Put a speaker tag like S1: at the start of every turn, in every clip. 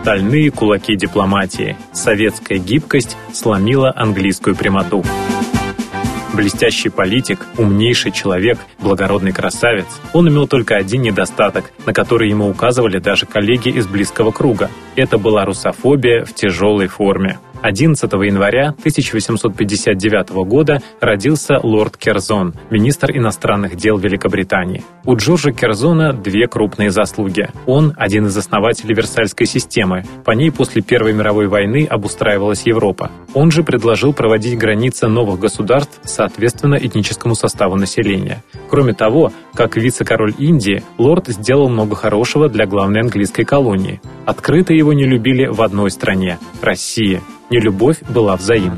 S1: Стальные кулаки дипломатии. Советская гибкость сломила английскую прямоту. Блестящий политик, умнейший человек, благородный красавец. Он имел только один недостаток, на который ему указывали даже коллеги из близкого круга. Это была русофобия в тяжелой форме. 11 января 1859 года родился лорд Керзон, министр иностранных дел Великобритании. У Джорджа Керзона две крупные заслуги. Он один из основателей Версальской системы. По ней после Первой мировой войны обустраивалась Европа. Он же предложил проводить границы новых государств соответственно этническому составу населения. Кроме того, как вице-король Индии, лорд сделал много хорошего для главной английской колонии. Открыто его не любили в одной стране – России. Нелюбовь была взаимной.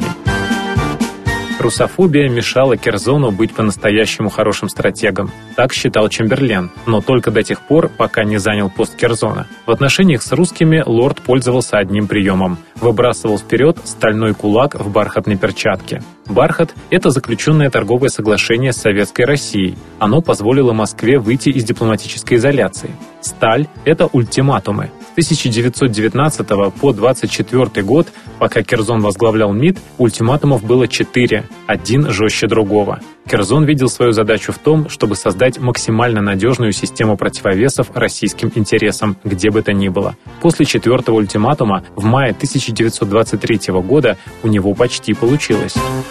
S1: Русофобия мешала Керзону быть по-настоящему хорошим стратегом. Так считал Чемберлен, но только до тех пор, пока не занял пост Керзона. В отношениях с русскими лорд пользовался одним приемом – выбрасывал вперед стальной кулак в бархатной перчатке. Бархат – это заключенное торговое соглашение с Советской Россией. Оно позволило Москве выйти из дипломатической изоляции. Сталь – это ультиматумы. С 1919 по 1924 год, пока Керзон возглавлял МИД, ультиматумов было 4, один жестче другого. Керзон видел свою задачу в том, чтобы создать максимально надежную систему противовесов российским интересам, где бы то ни было. После 4-го ультиматума в мае 1923 года у него почти получилось.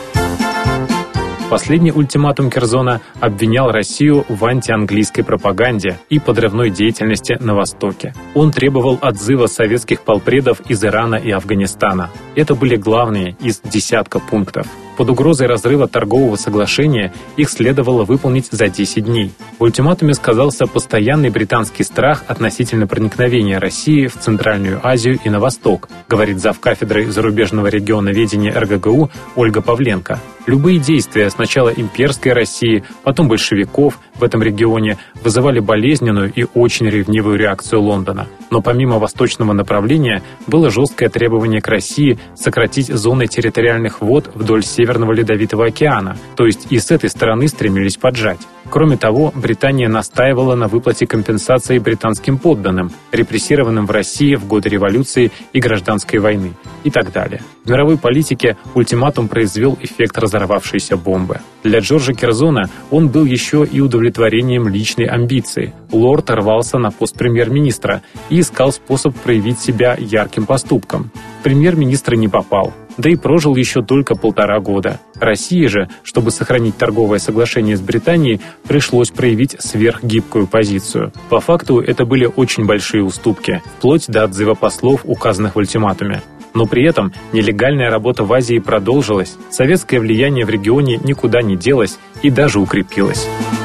S1: Последний ультиматум Керзона обвинял Россию в антианглийской пропаганде и подрывной деятельности на Востоке. Он требовал отзыва советских полпредов из Ирана и Афганистана. Это были главные из десятка пунктов. Под угрозой разрыва торгового соглашения их следовало выполнить за 10 дней. В ультиматуме сказался постоянный британский страх относительно проникновения России в Центральную Азию и на Восток, говорит завкафедрой зарубежного регионоведения РГГУ Ольга Павленко. Любые действия сначала имперской России, потом большевиков в этом регионе вызывали болезненную и очень ревнивую реакцию Лондона. Но помимо восточного направления было жесткое требование к России сократить зоны территориальных вод вдоль Северного Ледовитого океана, то есть и с этой стороны стремились поджать. Кроме того, Британия настаивала на выплате компенсации британским подданным, репрессированным в России в годы революции и гражданской войны и так далее. В мировой политике ультиматум произвел эффект разорвавшейся бомбы. Для Джорджа Керзона он был еще и удовлетворением личной амбиции. Лорд рвался на пост премьер-министра и искал способ проявить себя ярким поступком. В премьер-министра не попал, да и прожил еще только 1,5 года. России же, чтобы сохранить торговое соглашение с Британией, пришлось проявить сверхгибкую позицию. По факту это были очень большие уступки, вплоть до отзыва послов, указанных в ультиматуме. Но при этом нелегальная работа в Азии продолжилась, советское влияние в регионе никуда не делось и даже укрепилось.